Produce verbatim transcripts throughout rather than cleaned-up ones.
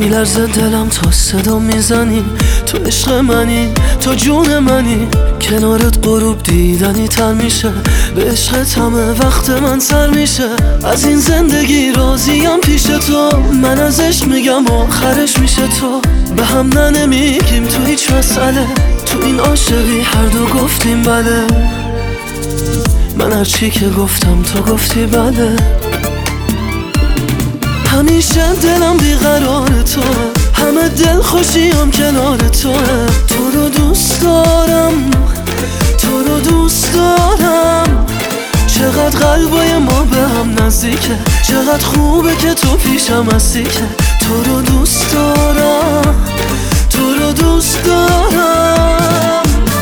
میلرزه دلم تا صدا میزنی، تو عشق منی، تو جون منی. کنارت غروب دیدنی تر میشه، به عشقت همه وقت من سر میشه. از این زندگی راضیم پیش تو، من از عشق میگم آخرش میشه تو. به هم نه نمیگیم تو هیچ مسئله، تو این عاشقی هر دو گفتیم بله. من هر چی که گفتم تو گفتی بله. همیشه دلم بیقرار توه، همه دل خوشیم کنار توه. تو رو دوست دارم، تو رو دوست دارم. چقدر قلبای ما به هم نزدیکه، چقدر خوبه که تو پیشم هستی که. تو رو دوست دارم، تو رو دوست دارم.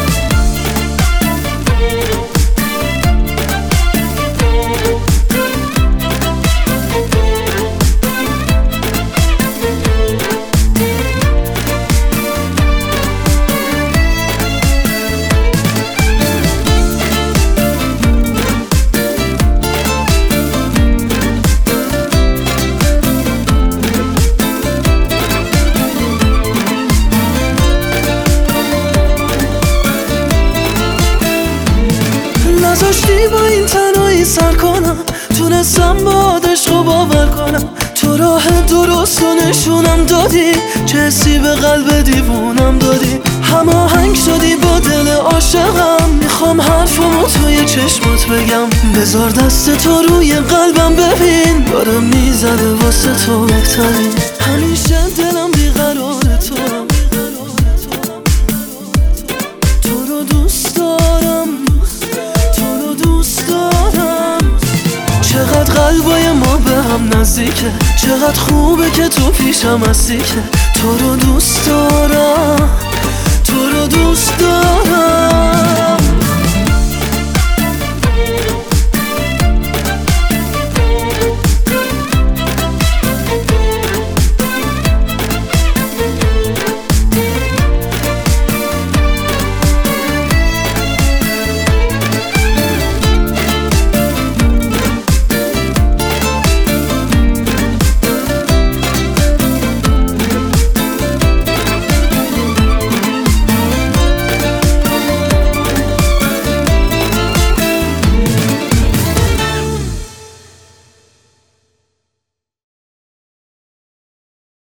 نذاشتی با این تنهایی سر کنم، تونستم با عشق و باور کنم. تو راه درست و نشونم دادی، چه حسی به قلب دیوونم دادی. هماهنگ شدی با دل عاشقم، میخوام حرفمو توی چشمات بگم. بذار دست تو روی قلبم ببین، داره میزنه واسه تو بهترین. همیشه دلم بیقرار تو، تو رو دوست دارم، چقدر قلبای ما به هم نزدیکه، چقدر خوبه که تو پیشم هستی که. تو رو دوست دارم، تو رو دوست دارم.